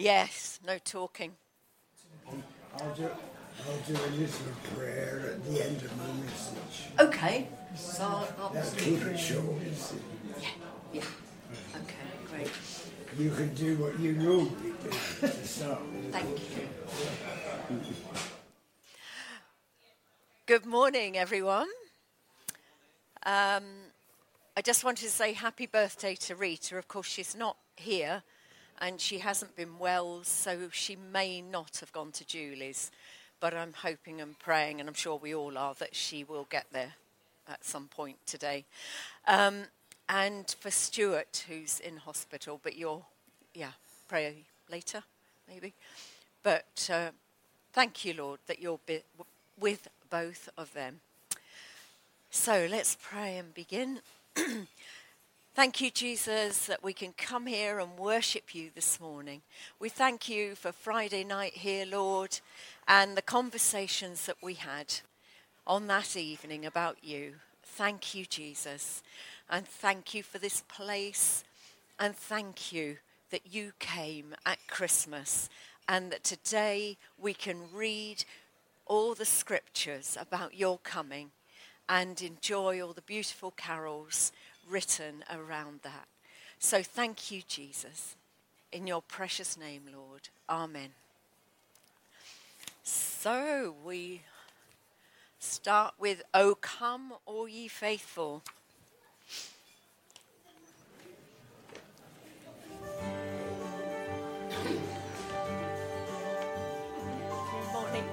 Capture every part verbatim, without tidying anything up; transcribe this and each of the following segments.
Yes, no talking. I'll do, I'll do a little prayer at the end of my message. Okay. So I'll Now keep it short. Yeah, yeah. Okay, great. You can do what you normally do to start with. Thank you. Good morning, everyone. Um, I just wanted to say happy birthday to Rita. Of course, she's not here, and she hasn't been well, so she may not have gone to Julie's. But I'm hoping and praying, and I'm sure we all are, that she will get there at some point today. Um, and for Stuart, who's in hospital, but you'll, yeah, pray later, maybe. But uh, thank you, Lord, that you're be- with both of them. So let's pray and begin. Thank you, Jesus, that we can come here and worship you this morning. We thank you for Friday night here, Lord, and the conversations that we had on that evening about you. Thank you, Jesus, and thank you for this place, and thank you that you came at Christmas, and that today we can read all the scriptures about your coming and enjoy all the beautiful carols written around that. So thank you, Jesus. In your precious name, Lord. Amen. So we start with, O come, all ye faithful. Good morning.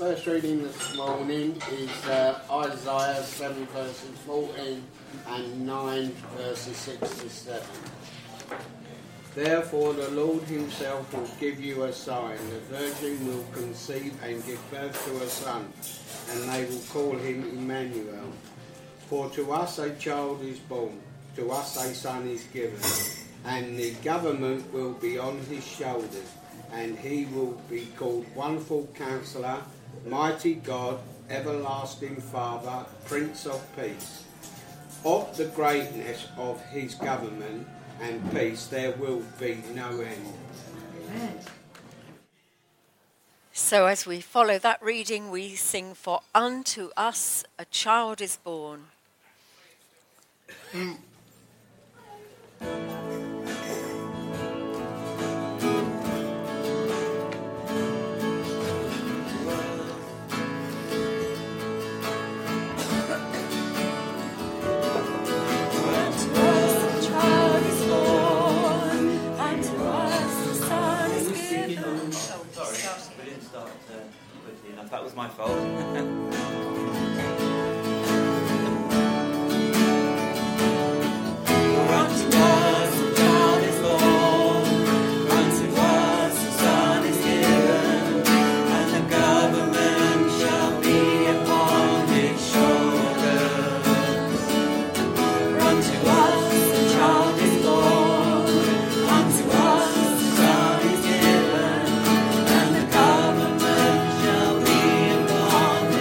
first reading this morning is uh, Isaiah seven verses fourteen and nine verses six to seven. Therefore the Lord himself will give you a sign. The virgin will conceive and give birth to a son, and they will call him Emmanuel. For to us a child is born, to us a son is given, and the government will be on his shoulders, and he will be called Wonderful Counselor, Mighty God, Everlasting Father, Prince of Peace. Of the greatness of his government and peace there will be no end. Amen. So as we follow that reading, we sing, For unto us a child is born. That was my fault. Unto us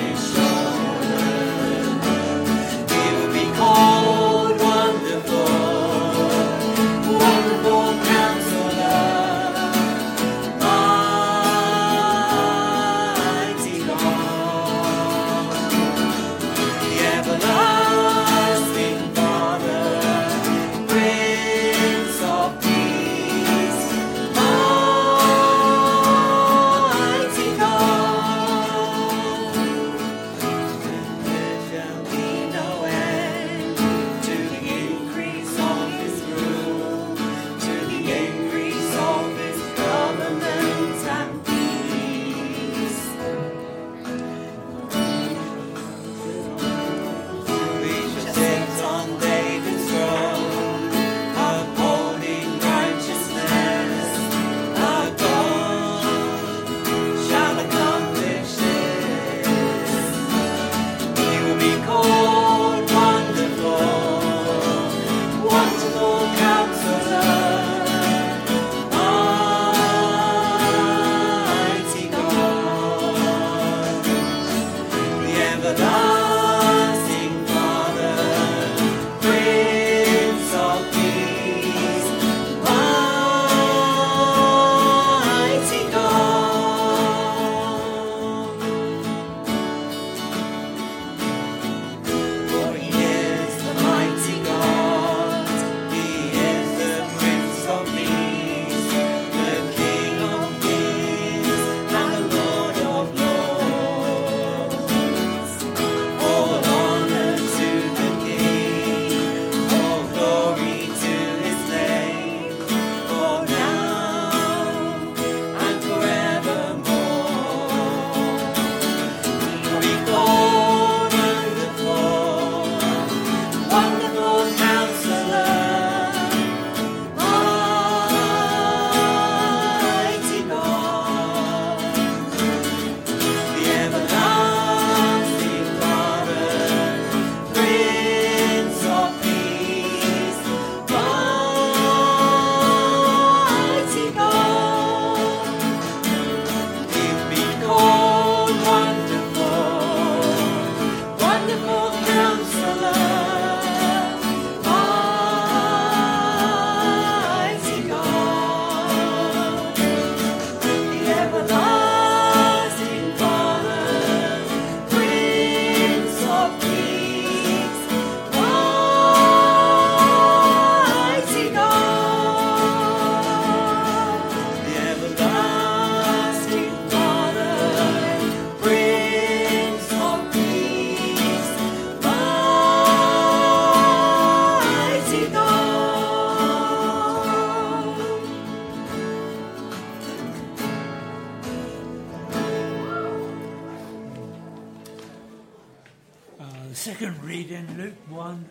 second reading, Luke one,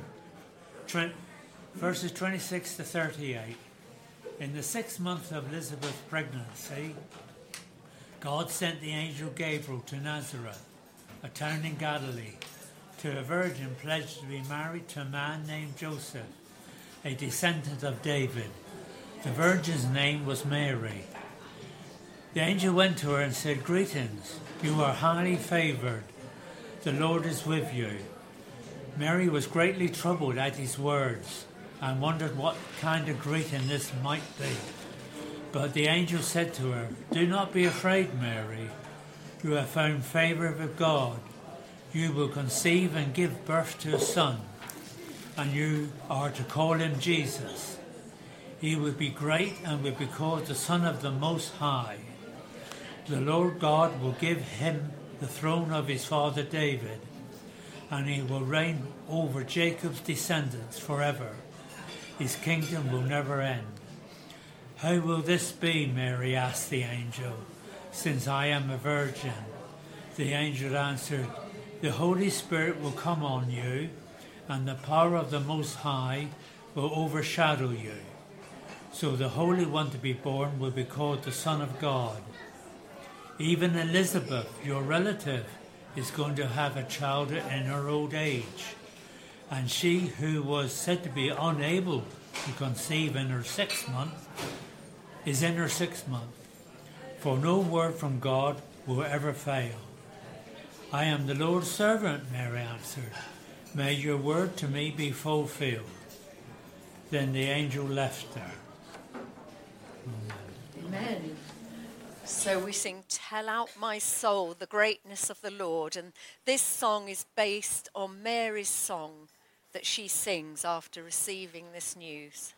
verses twenty-six to thirty-eight. In the sixth month of Elizabeth's pregnancy, God sent the angel Gabriel to Nazareth, a town in Galilee, to a virgin pledged to be married to a man named Joseph, a descendant of David. The virgin's name was Mary. The angel went to her and said, "Greetings, you are highly favoured. The Lord is with you." Mary was greatly troubled at his words and wondered what kind of greeting this might be. But the angel said to her, "Do not be afraid, Mary. You have found favour with God. You will conceive and give birth to a son, and you are to call him Jesus. He will be great and will be called the Son of the Most High. The Lord God will give him the throne of his father David, and he will reign over Jacob's descendants forever. His kingdom will never end." "How will this be?" Mary asked the angel, "since I am a virgin?" The angel answered, "The Holy Spirit will come on you, and the power of the Most High will overshadow you. So the Holy One to be born will be called the Son of God. Even Elizabeth, your relative, is going to have a child in her old age, and she who was said to be unable to conceive in her sixth month is in her sixth month, for no word from God will ever fail." "I am the Lord's servant," Mary answered. "May your word to me be fulfilled." Then the angel left her. Amen. So we sing "Tell Out My Soul, the Greatness of the Lord." And this song is based on Mary's song that she sings after receiving this news.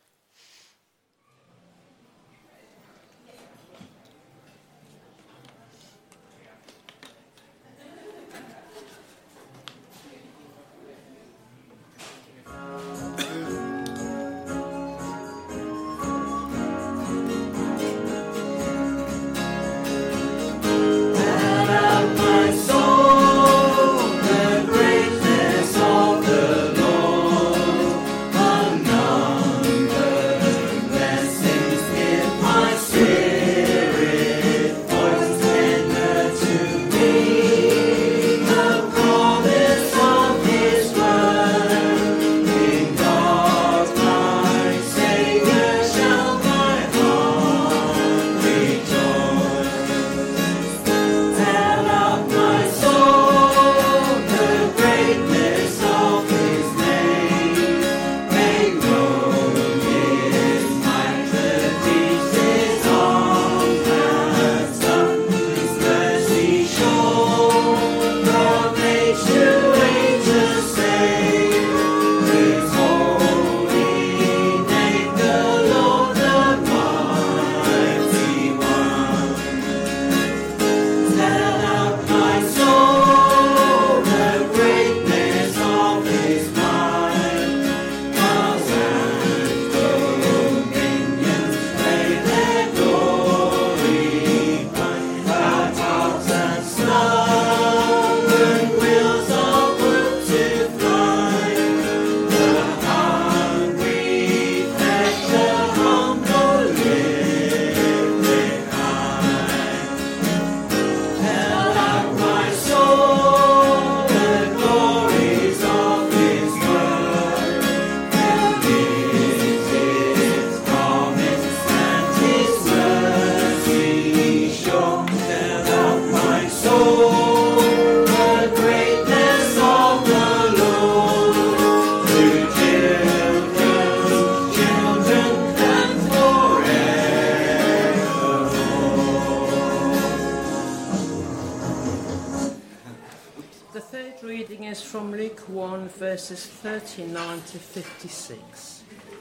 Verses thirty-nine to fifty-six.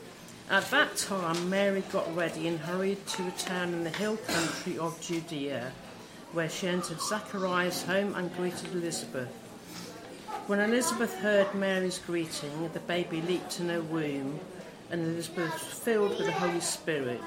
At that time, Mary got ready and hurried to a town in the hill country of Judea, where she entered Zachariah's home and greeted Elizabeth. When Elizabeth heard Mary's greeting, the baby leaped in her womb, and Elizabeth was filled with the Holy Spirit.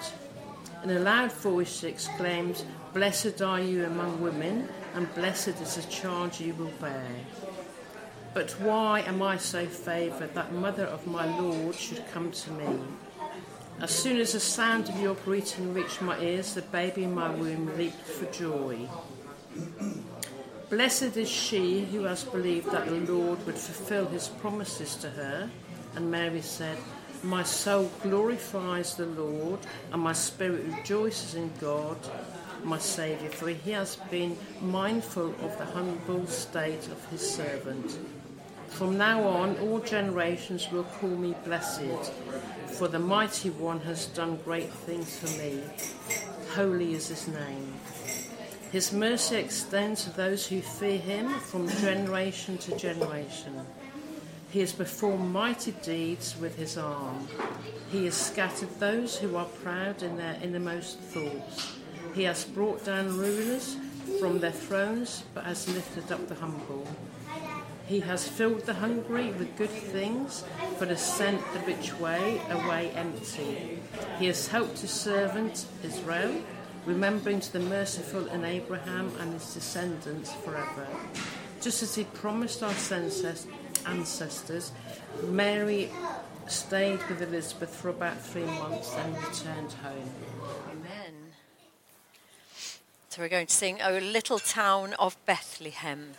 In a loud voice she exclaimed, "Blessed are you among women, and blessed is the child you will bear." But why am I so favoured that mother of my Lord should come to me? As soon as the sound of your greeting reached my ears, the baby in my womb leaped for joy. Blessed is she who has believed that the Lord would fulfil his promises to her. And Mary said, my soul glorifies the Lord, and my spirit rejoices in God, my Saviour, for he has been mindful of the humble state of his servant. From now on, all generations will call me blessed, for the Mighty One has done great things for me. Holy is his name. His mercy extends to those who fear him from generation to generation. He has performed mighty deeds with his arm. He has scattered those who are proud in their innermost thoughts. He has brought down rulers from their thrones, but has lifted up the humble. He has filled the hungry with good things, but has sent the rich way away empty. He has helped his servant Israel, remembering to the merciful in Abraham and his descendants forever. Just as he promised our ancestors, Mary stayed with Elizabeth for about three months, then returned home. Amen. So we're going to sing O Little Town of Bethlehem.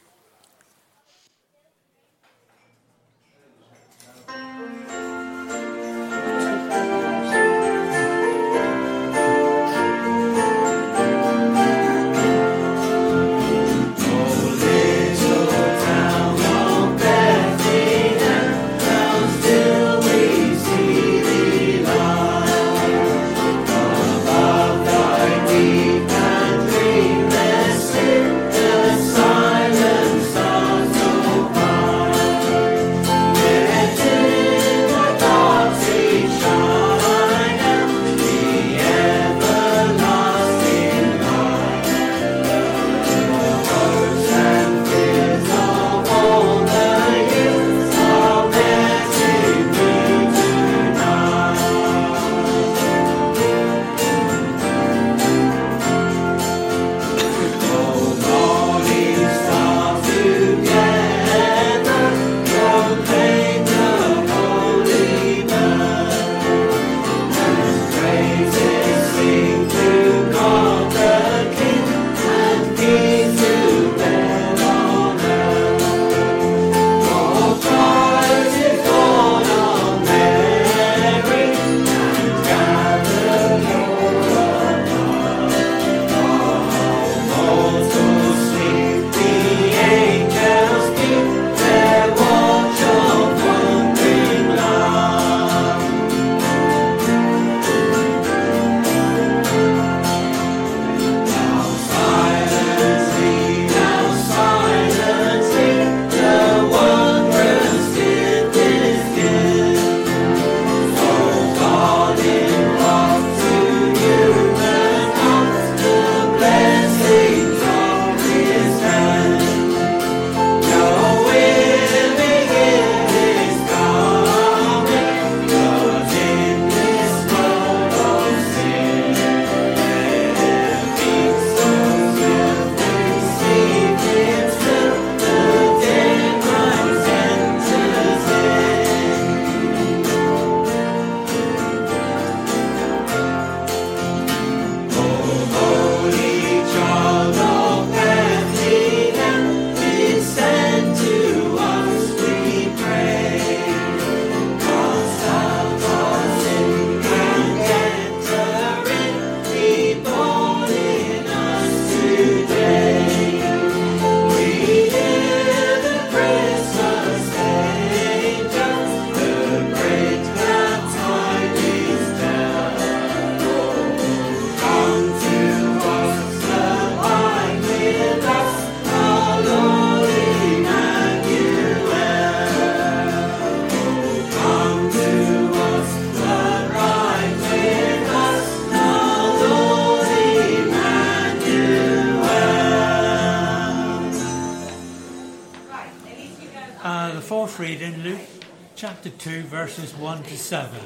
Reading Luke chapter two verses one to seven.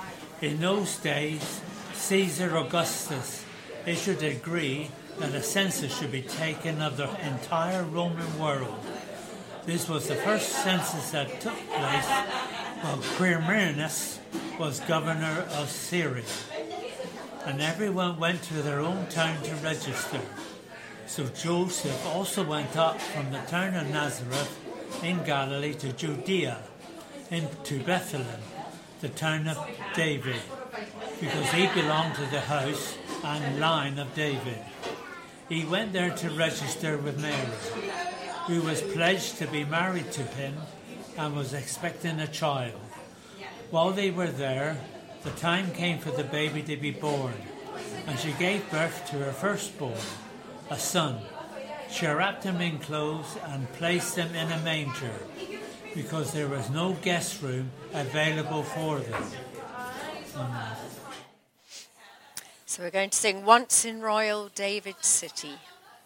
In those days Caesar Augustus issued a decree that a census should be taken of the entire Roman world. This was the first census that took place while Quirinius was governor of Syria. And everyone went to their own town to register. So Joseph also went up from the town of Nazareth in Galilee to Judea, into Bethlehem, the town of David, because he belonged to the house and line of David. He went there to register with Mary, who was pledged to be married to him and was expecting a child. While they were there, the time came for the baby to be born, and she gave birth to her firstborn, a son. She wrapped him in clothes and placed him in a manger, because there was no guest room available for them. Amen. So we're going to sing Once in Royal David City.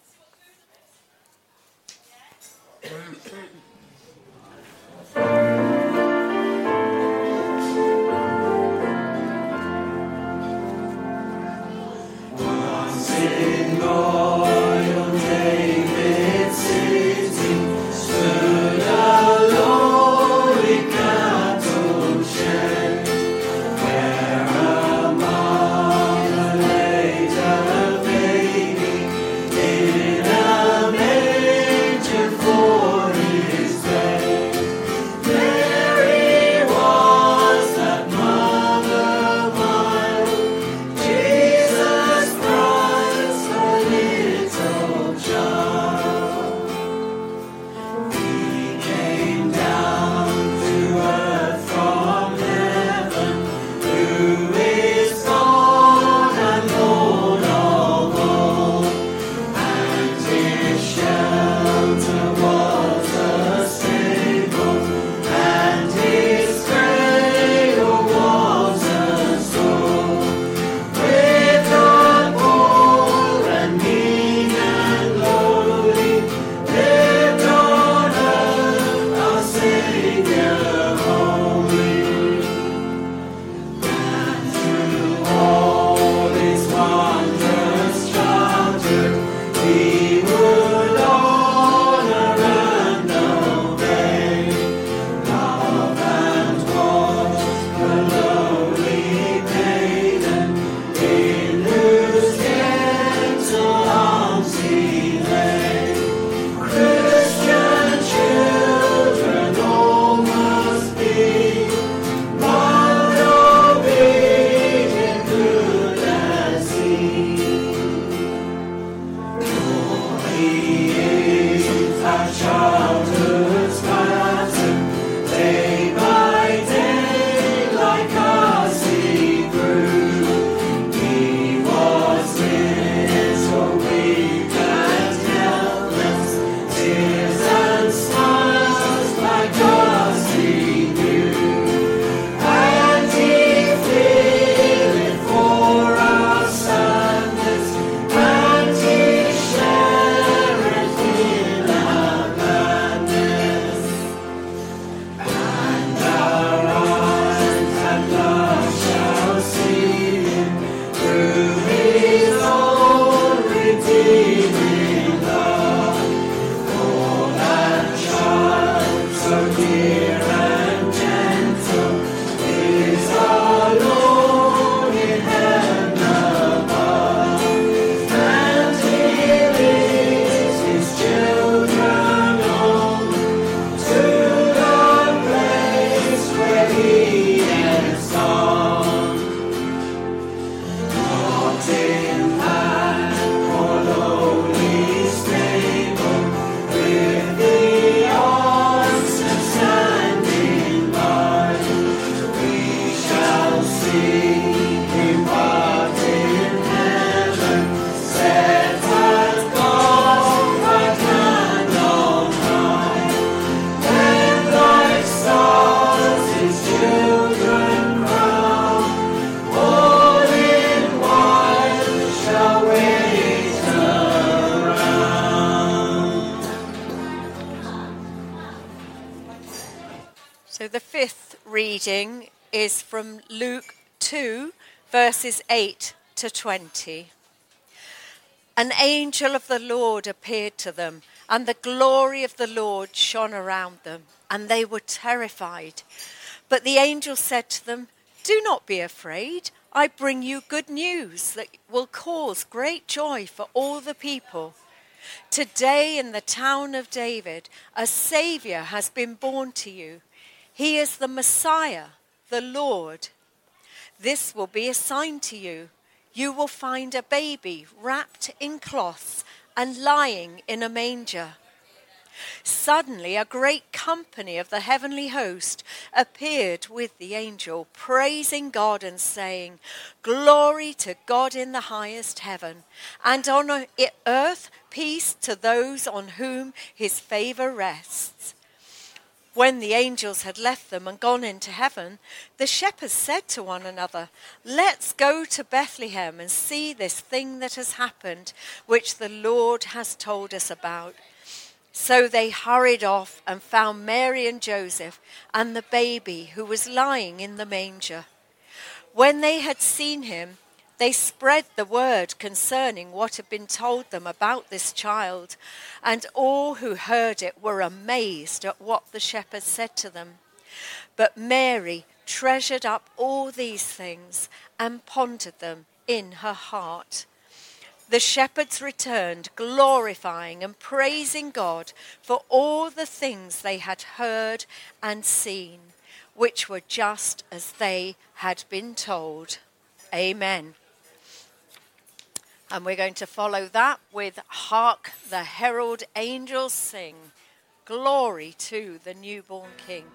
Once in royal David city stood a lowly cattle shed, where a mother laid her baby in a manger for his bed. Mary was that mother mild, Jesus Christ, her little child. He came down to earth from heaven, who is God and Lord of all, and his shelter was a stable, and his cradle was a stall. With the poor and mean and lowly, lived on earth our Saviour holy. And through all his wondrous childhood, he would honor and obey. Love and watch the lowly maiden, in whose gentle arms he lay. Christian children all must be mild, obedient, good as he. For he is our childhood's pattern, day by day, like us he grew. He was little, weak and helpless, tears and smiles like us he knew. And he feeleth for our sadness, and he shareth in our gladness. And our eyes at last shall see him through his own redeeming love. For that child so dear and gentle is our Lord in heaven above, and he leads his children on to the place where he has gone. Not in that poor lowly stable, with the oxen standing by, we shall see him but in heaven, set at God's right hand on high. Then like stars his children crown, all in white shall wait around. So the fifth reading is from Luke two, verses eight to twenty. An angel of the Lord appeared to them, and the glory of the Lord shone around them, and they were terrified. But the angel said to them, "Do not be afraid. I bring you good news that will cause great joy for all the people. Today in the town of David, a Saviour has been born to you. He is the Messiah, the Lord. This will be a sign to you. You will find a baby wrapped in cloths and lying in a manger." Suddenly a great company of the heavenly host appeared with the angel, praising God and saying, "Glory to God in the highest heaven, and on earth peace to those on whom his favour rests." When the angels had left them and gone into heaven, the shepherds said to one another, "Let's go to Bethlehem and see this thing that has happened, which the Lord has told us about." So they hurried off and found Mary and Joseph and the baby who was lying in the manger. When they had seen him, they spread the word concerning what had been told them about this child, and all who heard it were amazed at what the shepherds said to them. But Mary treasured up all these things and pondered them in her heart. The shepherds returned, glorifying and praising God for all the things they had heard and seen, which were just as they had been told. Amen. And we're going to follow that with "Hark the Herald Angels Sing, Glory to the Newborn King."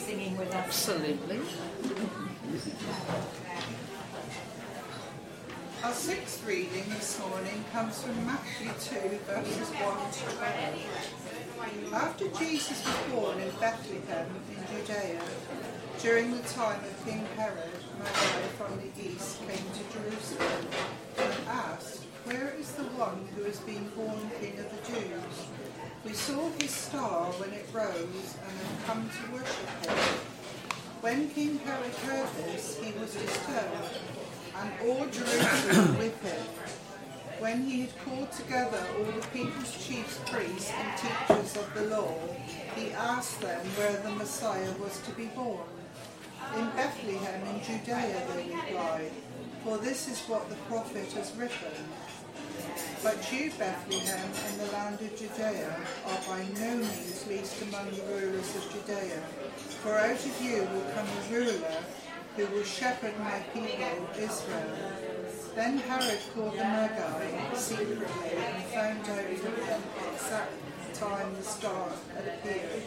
Absolutely. Our sixth reading this morning comes from Matthew two, verses one to twelve. After Jesus was born in Bethlehem in Judea, during the time of King Herod, Magi from the east came to Jerusalem and asked, "Where is the one who has been born King of the Jews? We saw his star when it rose and have come to worship him." When King Herod heard this, he was disturbed, and all Jerusalem with him. When he had called together all the people's chief priests and teachers of the law, he asked them where the Messiah was to be born. "In Bethlehem in Judea," they replied, "for this is what the prophet has written. But you, Bethlehem, in the land of Judea, are by no means least among the rulers of Judea, for out of you will come a ruler who will shepherd my people Israel." Then Herod called the Magi secretly and found out from them the exact time the star had appeared.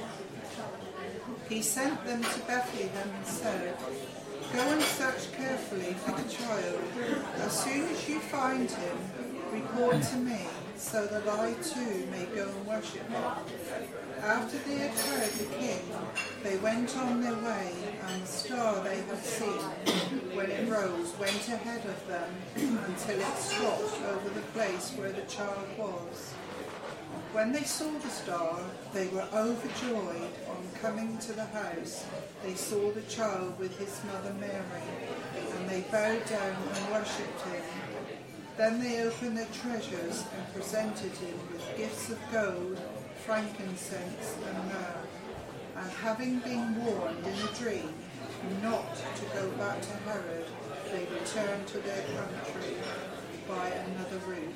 He sent them to Bethlehem and said, "Go and search carefully for the child. As soon as you find him, report to me, so that I too may go and worship him." After they had heard the king, they went on their way, and the star they had seen, when it rose, went ahead of them until it stopped over the place where the child was. When they saw the star, they were overjoyed. On coming to the house, they saw the child with his mother Mary, and they bowed down and worshipped him. Then they opened their treasures and presented him with gifts of gold, frankincense, and myrrh. And having been warned in a dream not to go back to Herod, they returned to their country by another route.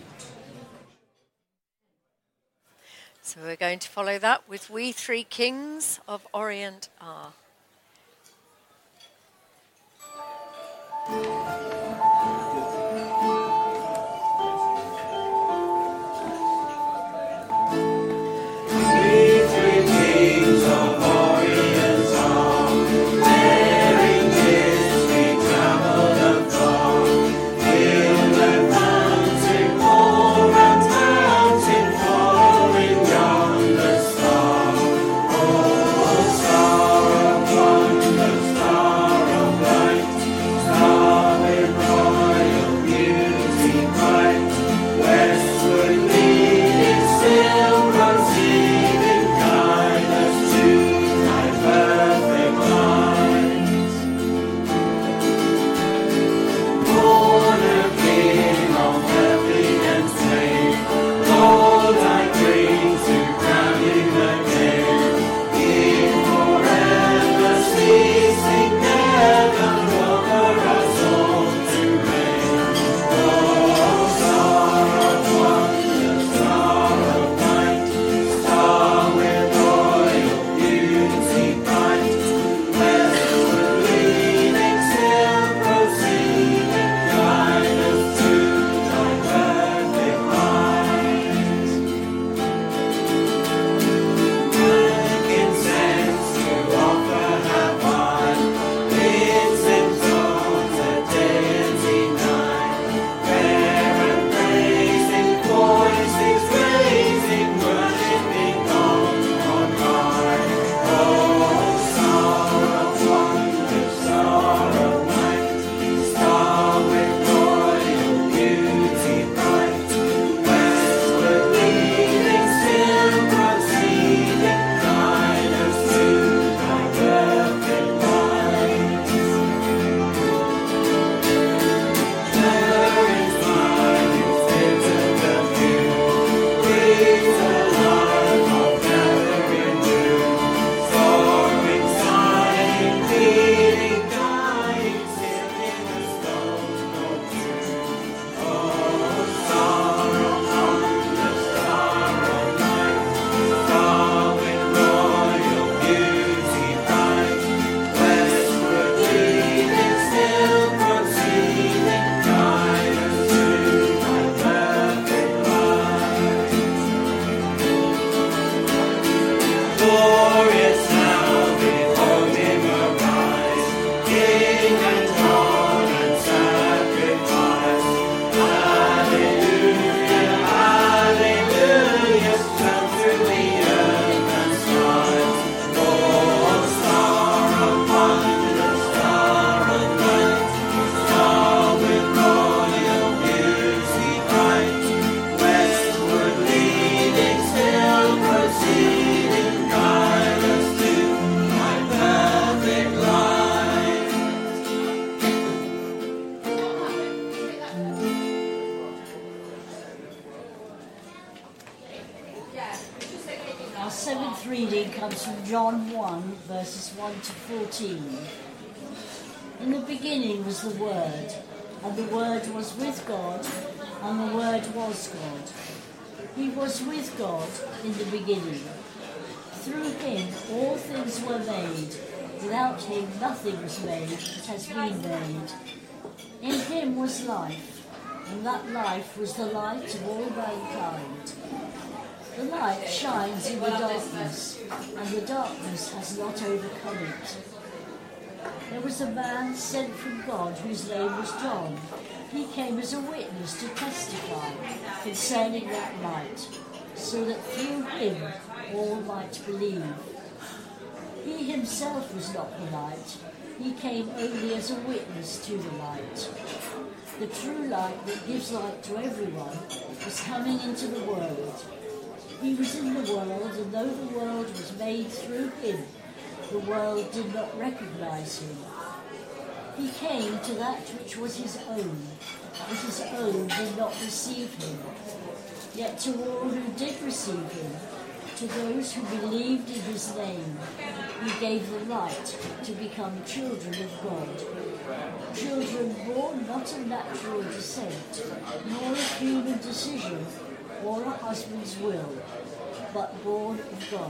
So we're going to follow that with "We Three Kings of Orient Are." Star of light, star with Our seventh reading comes from John one, verses one to fourteen. In the beginning was the Word, and the Word was with God, and the Word was God. He was with God in the beginning. Through him all things were made. Without him nothing was made that has been made. In him was life, and that life was the light of all mankind. The light shines in the darkness, and the darkness has not overcome it. There was a man sent from God whose name was John. He came as a witness to testify concerning that light, so that through him all might believe. He himself was not the light. He came only as a witness to the light. The true light that gives light to everyone was coming into the world. He was in the world, and though the world was made through him, the world did not recognize him. He came to that which was his own, but his own did not receive him. Yet to all who did receive him, to those who believed in his name, he gave the right to become children of God. Children born not of natural descent, nor of human decision, or a husband's will, but born of God.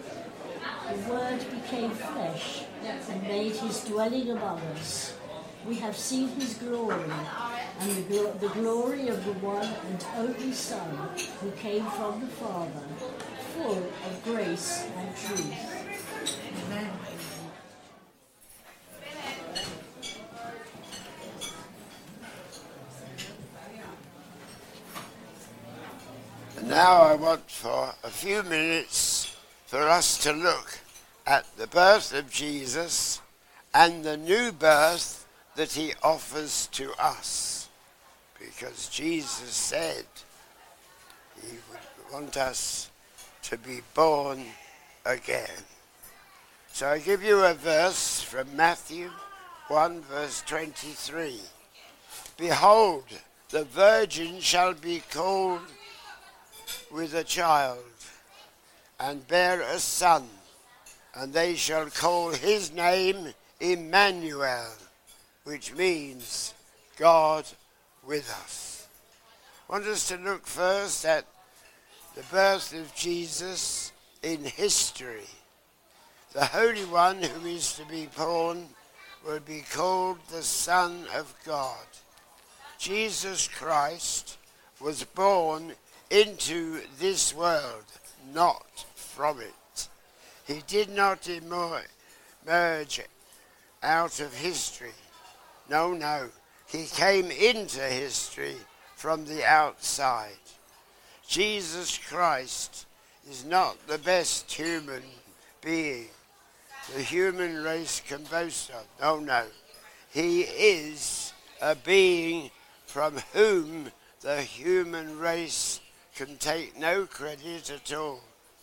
The Word became flesh and made his dwelling among us. We have seen his glory, and the, glo- the glory of the one and only Son who came from the Father, full of grace and truth. Amen. Now I want for a few minutes for us to look at the birth of Jesus and the new birth that he offers to us. Because Jesus said he would want us to be born again. So I give you a verse from Matthew one, verse twenty-three. Behold, the virgin shall be called with a child, and bear a son, and they shall call his name Emmanuel, which means God with us. I want us to look first at the birth of Jesus in history. The Holy One who is to be born will be called the Son of God. Jesus Christ was born into this world, not from it. He did not emerge out of history. No, no. He came into history from the outside. Jesus Christ is not the best human being the human race can boast of. No, no. He is a being from whom the human race can take no credit at all.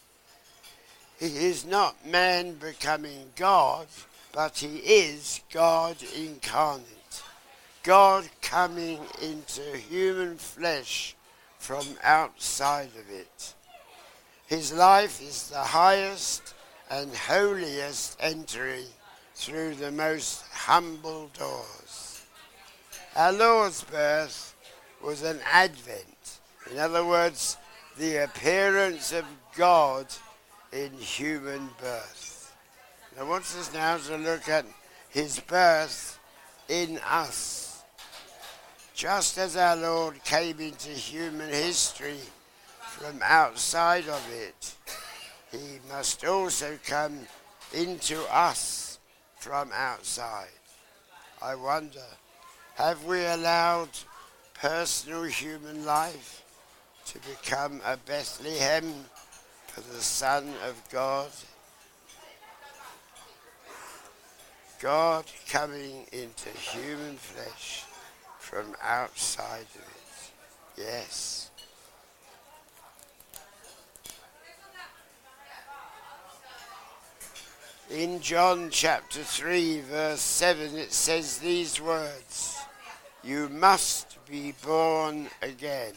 He is not man becoming God, but he is God incarnate. God coming into human flesh from outside of it. His life is the highest and holiest entry through the most humble doors. Our Lord's birth was an advent. In other words, the appearance of God in human birth. I want us now to look at his birth in us. Just as our Lord came into human history from outside of it, he must also come into us from outside. I wonder, have we allowed personal human life to become a Bethlehem for the Son of God. God coming into human flesh from outside of it. Yes. In John chapter three, verse seven, it says these words, "You must be born again."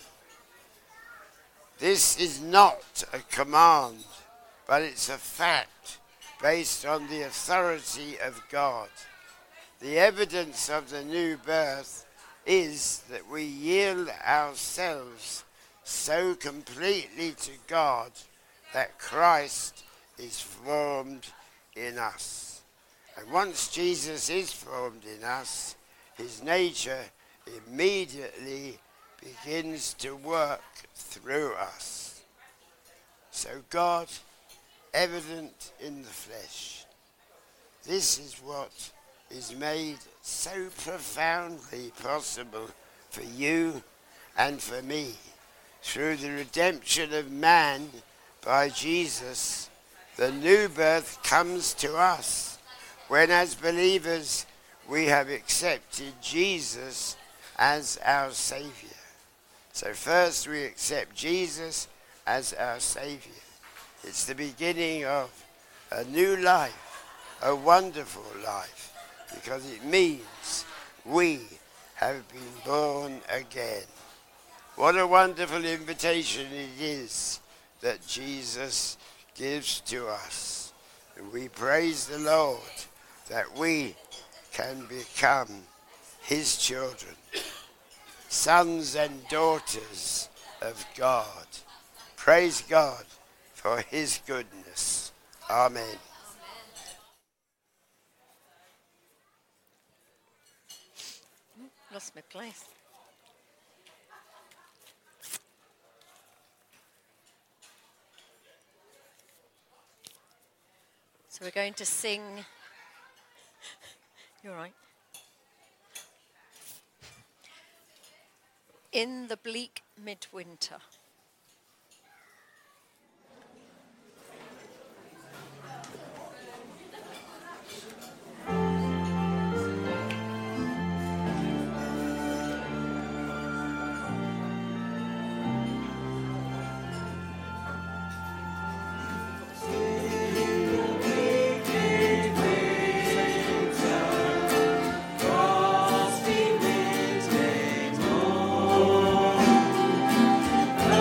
This is not a command, but it's a fact based on the authority of God. The evidence of the new birth is that we yield ourselves so completely to God that Christ is formed in us. And once Jesus is formed in us, his nature immediately begins to work through us. So God, evident in the flesh. This is what is made so profoundly possible for you and for me. Through the redemption of man by Jesus, the new birth comes to us when, as believers, we have accepted Jesus as our Saviour. So first we accept Jesus as our Saviour. It's the beginning of a new life, a wonderful life, because it means we have been born again. What a wonderful invitation it is that Jesus gives to us. And we praise the Lord that we can become his children, sons and daughters of God. Praise God for his goodness. Amen. Lost my place. So we're going to sing. You're right. In the bleak midwinter. Frosty winds may moan,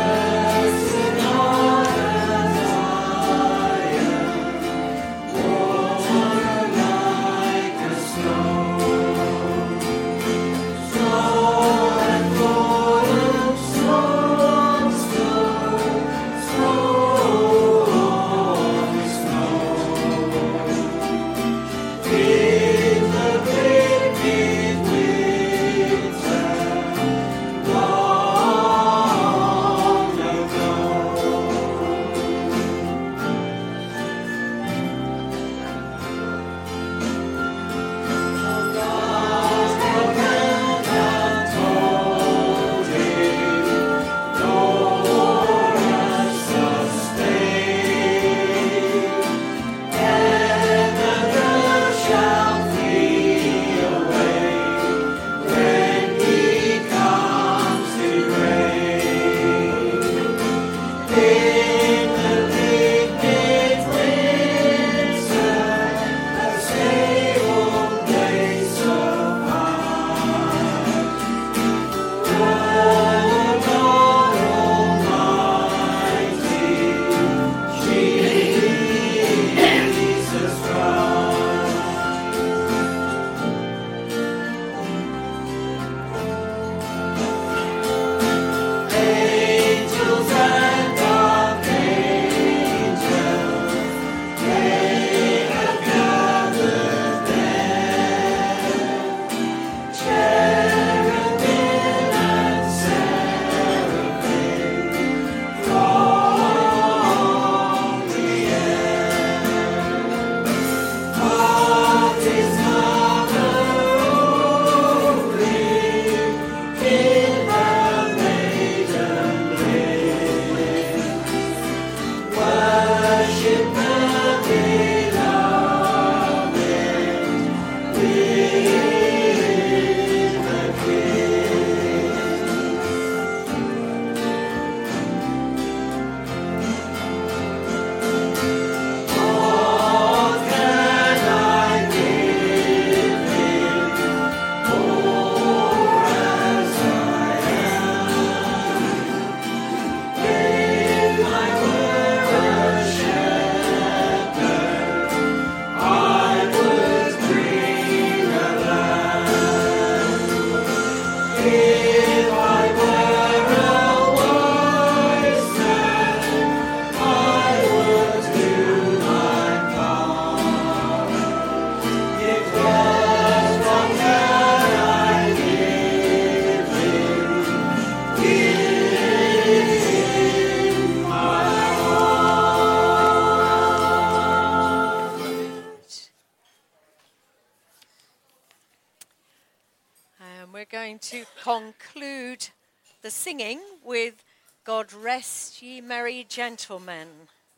going to conclude the singing with God Rest Ye Merry Gentlemen.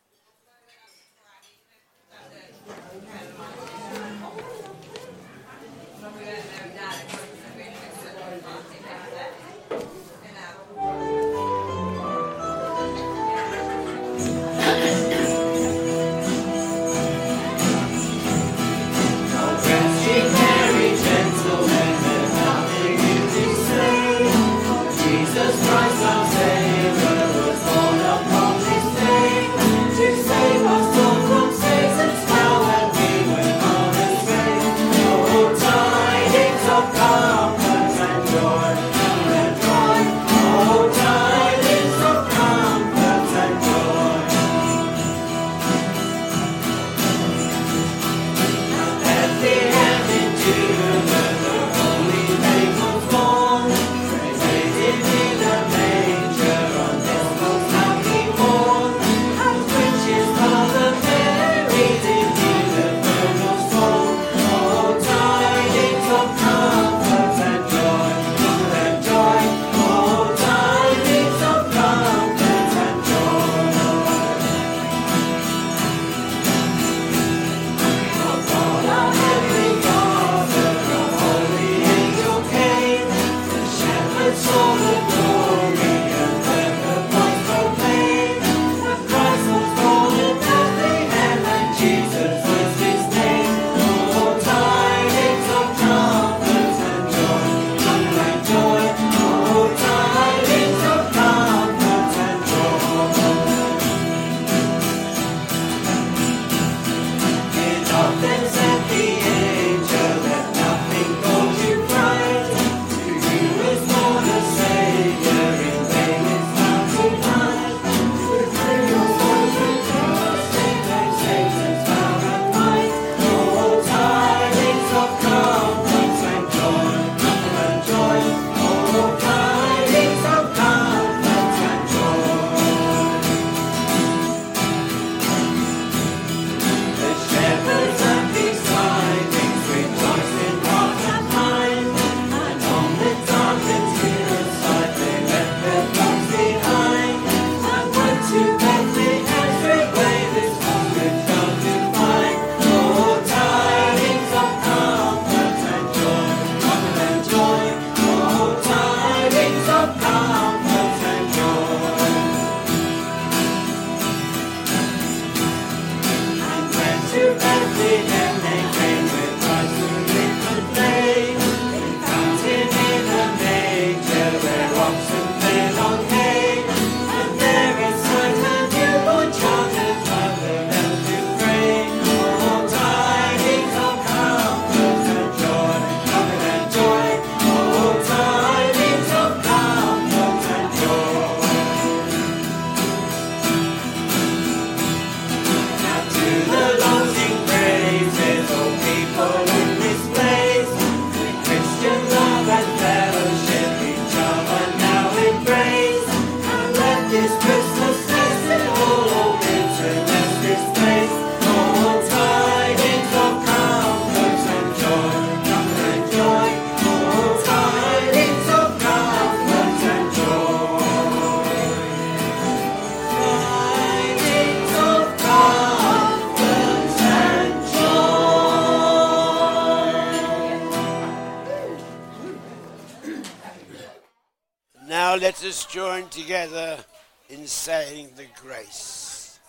Now let us join together in saying the grace.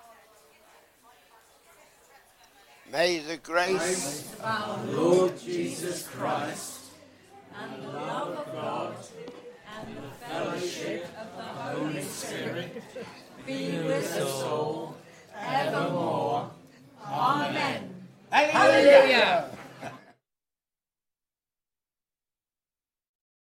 May the grace of our Lord Jesus Christ and the love of God and the fellowship of the Holy Spirit be with us all evermore. Amen. Hallelujah.